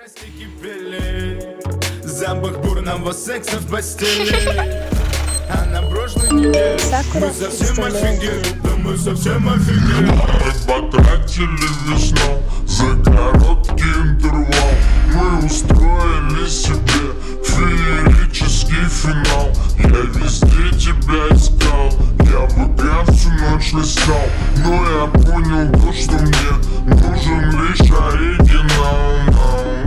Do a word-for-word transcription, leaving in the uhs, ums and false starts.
Страсти кипели, запах бурного секса в постели. А на прошлой неделе мы совсем офигели, да мы совсем офигели. Мы потратили весну за короткий интервал. Мы устроили себе феерический финал. Я везде тебя искал, я ВК всю ночь листал. Но я понял то, что мне нужен лишь оригинал.